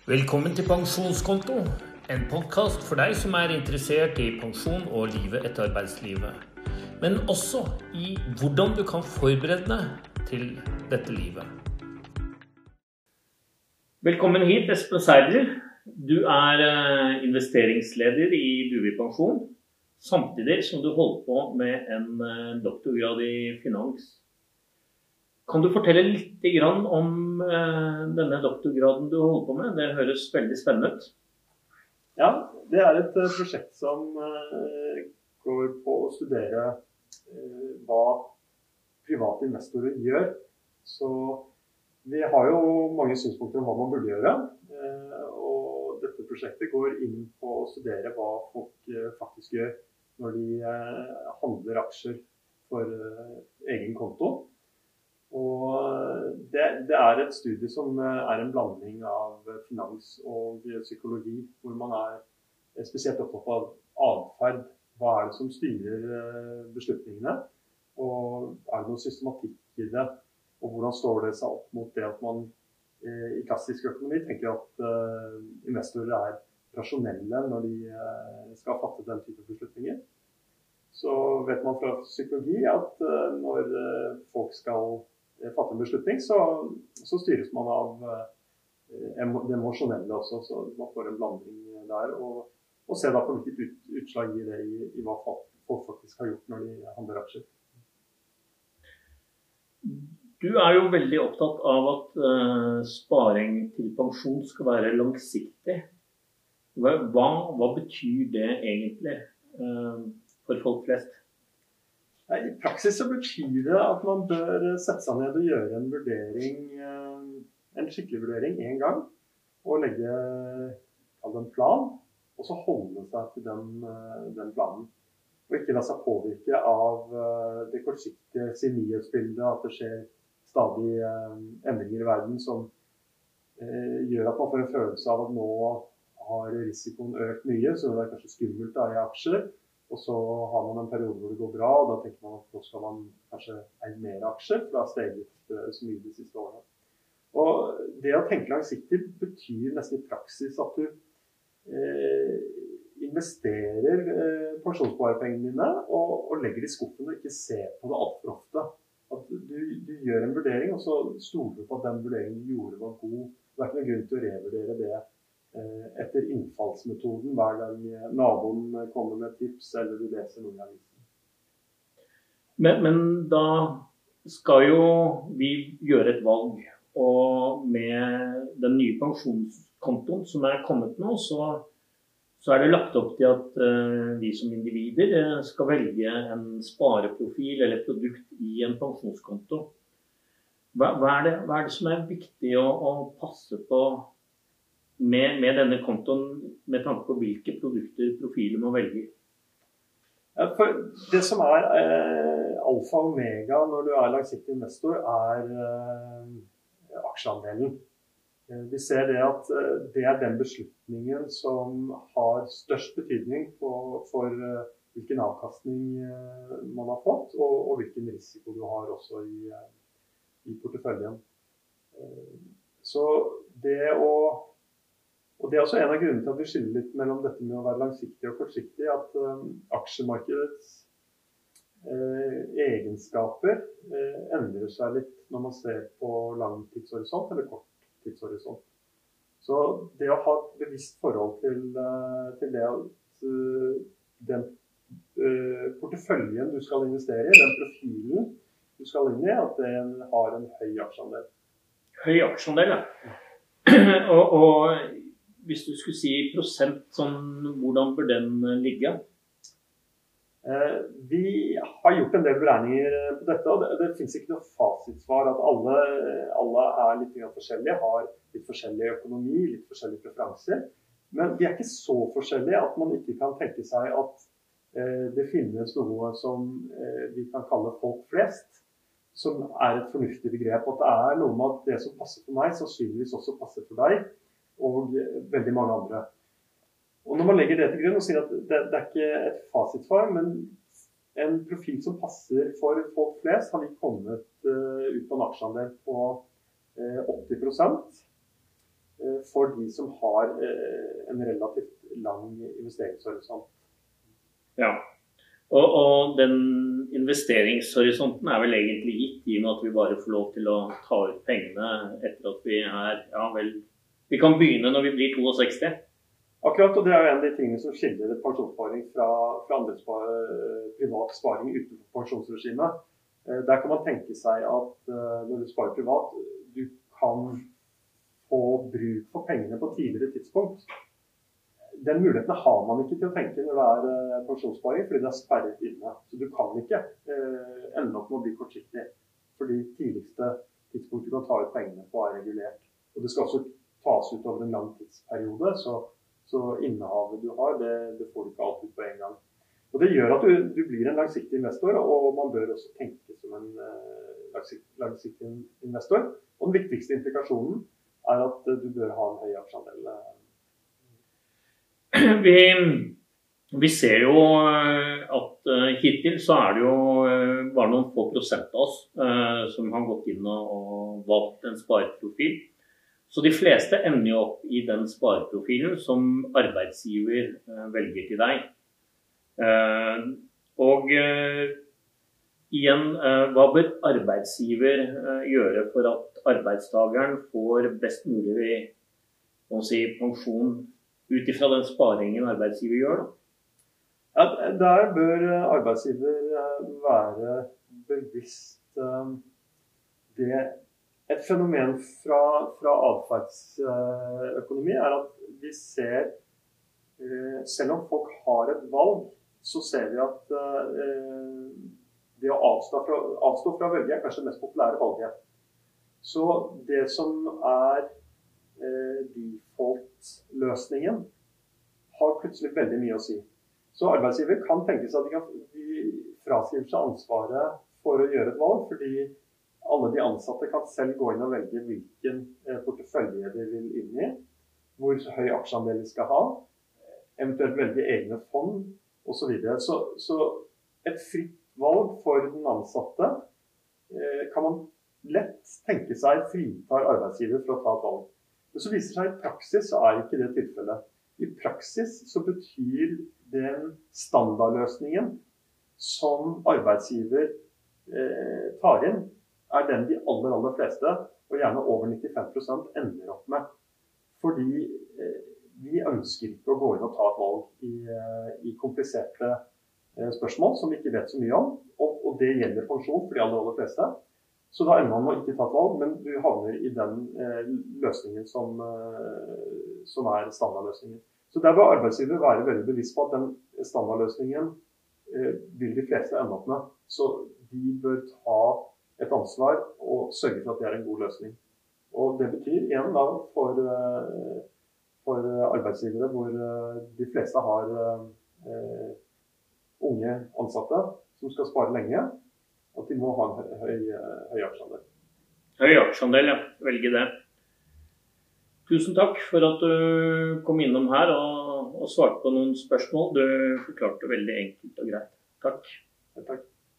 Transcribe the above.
Velkommen til Pensjonskonto, en podcast for deg som er interessert i pensjon og livet etter arbeidslivet, men også i hvordan du kan forberede deg til dette livet. Velkommen hit, Espen Seidler. Du er investeringsleder i Duvi Pensjon, samtidig som du holder på med en doktorgrad i finans. Kan du fortelle litt om denne doktorgraden du holder på med? Det høres veldig spennende ut. Ja, det er et prosjekt som går på å studere hva private investorer gjør. Så vi har jo mange synspunkter om hva man burde gjøre. Og dette prosjektet går inn på å studere hva folk faktisk gjør når de handler aksjer for egen konto. Og det er et studie som er en blanding av finans og psykologi, hvor man er spesielt opptatt av atferd. Hva er det som styrer beslutningene? Og er det noe systematikk i det? Og hvordan står det seg opp mot det at man i klassisk økonomi tenker at investorer er rasjonelle når de skal fatte den type beslutninger? Så vet man fra psykologi at når folk skal fatte en beslutning, så styres man av det emosjonelle også, så man får en blanding der, og se da på hvilket utslag gir det i hva folk faktisk har gjort når de handler aksjer. Du er jo veldig opptatt av at sparing til pensjon skal være langsiktig. Hva betyr det egentlig for folk flest? I praksis så betyr det at man bør sette seg ned og gjøre en vurdering, en skikkelig vurdering en gang, og legge en plan, og så holde seg til den planen. Og ikke la seg påvirke av det kortsiktige nyhetsbildet, at det skjer stadig endringer i verden som gjør at man får en følelse av at nå har risikoen økt mye, så det er kanskje skummelt da i aksjer. Og så har man en periode hvor det går bra, og da tenker man at nå skal man kanskje eie mer aksjer, for det har steget så mye de siste årene. Og det å tenke langsiktig betyr nesten i praksis at du investerer pensjonssparepengene dine og legger det i skuffen og ikke ser på det alt for ofte. At du gjør en vurdering, og så stoler du på at den vurderingen du gjorde var god. Det er ikke noen grunn til å revurdere det etter innfallsmetoden hver gang naboen kommer med tips eller du leser noe i avisen. Men da skal jo vi gjøre et valg, og med den nye pensjonskontoen som er kommet nå, så er det lagt opp til at vi som individer skal velge en spareprofil eller produkt i en pensjonskonto. Hva er det som er viktig å passe på med denne kontoen, med tanke på hvilke produkter profiler må velge? Ja, for det som er alfa og omega når du er langsiktig investor, er aksjeandelen. Vi ser det at det er den beslutningen som har størst betydning for hvilken avkastning man har fått, og hvilken risiko du har også i porteføljen. Så og det er også en av grunnene til at vi skiller litt mellom dette med å være langsiktig og kortsiktig, at aksjemarkedets egenskaper endrer seg litt når man ser på lang tidshorisont eller kort tidshorisont. Så det å ha et bevisst forhold til det at den porteføljen du skal investere i, den profilen du skal inn i, at den har en høy aksjeandel. Høy aksjeandel, ja. Og hvis du skulle si prosent, hvordan bør den ligge? Vi har gjort en del beregninger på dette, og det finnes ikke noe fasitsvar at alle er litt forskjellige, har litt forskjellig økonomi, litt forskjellige preferanser. Men de er ikke så forskjellige at man ikke kan tenke seg at det finnes noe som vi kan kalle folk flest, som er et fornuftig begrep. At det er noe med at det som passer for meg, sannsynligvis også passer for deg, og veldig mange andre. Og når man legger det til grunn og sier at det er ikke et fasitsvar, men en profil som passer for folk flest, har vi kommet ut på en aksjeandel på 80%. for de som har en relativt lang investeringshorisont. Ja, og den investeringshorisonten er vel egentlig gitt i og med at vi bare får lov til å ta ut pengene etter at vi ja vel, vi kan begynne når vi blir 62. Akkurat, og det er jo en av de tingene som skiller pensjonssparing fra andre privat sparing utenfor pensjonsregimet. Der kan man tenke seg at når du sparer privat, du kan få bruk for pengene på tidligere tidspunkt. Den muligheten har man ikke til å tenke når det er pensjonssparing, fordi det er sperret inne. Så du kan ikke ende opp med å bli kortsiktig, fordi tidligste tidspunkt du kan ta ut pengene på er regulert. Og det skal også tas ut over en lang tidsperiode, så innehavet du har, det får du ikke alt ut på en gang. Og det gjør at du blir en langsiktig investor, og man bør også tenke som en langsiktig investor. Og den viktigste implikasjonen er at du bør ha en høy aksjeandel. Vi ser jo at hittil så er det jo bare noen få prosent av oss som har gått inn og valgt en spareprofil. Så de fleste ender jo opp i den spareprofilen som arbeidsgiver velger til deg. Og igjen, hva bør arbeidsgiver gjøre for at arbeidstakeren får best mulig pensjon ut ifra den sparingen arbeidsgiver gjør? Ja, der bør arbeidsgiver være bevisst et fenomen fra atferdsøkonomi er at vi ser, selv om folk har et valg, så ser vi at det å avstå fra å velge er kanskje det mest populære valget. Så det som er default-løsningen har plutselig veldig mye å si. Så arbeidsgiver kan tenke seg at de fraskriver seg ansvaret for å gjøre et valg, fordi alle de ansatte kan selv gå inn og velge hvilken portefølje de vil inn i, hvor høy aksjeandel de skal ha, eventuelt velge egne fond, og så videre. Så et fritt valg for den ansatte kan man lett tenke seg fritar arbeidsgiver for å ta et valg. Men så viser seg i praksis så er ikke det tilfellet. I praksis så betyr den standardløsningen som arbeidsgiver tar inn, er den de aller fleste, og gjerne over 95% ender opp med. Fordi vi ønsker ikke å gå inn og ta et valg i kompliserte spørsmål som vi ikke vet så mye om, og det gjelder pensjon for de aller fleste. Så da ender man med å ikke ta et valg, men du havner i den løsningen som er standardløsningen. Så der bør arbeidsgiver være veldig bevisst på at den standardløsningen vil de fleste ende opp med. Så de bør ta et ansvar og sørge for at det er en god løsning. Og det betyr igjen da for arbeidsgivere hvor de fleste har unge ansatte som skal spare lenge, at de må ha en høy aksjeandel. Høy aksjeandel, ja. Velge det. Tusen takk for at du kom innom her og svarte på noen spørsmål. Du forklarte veldig enkelt og greit. Takk. Takk.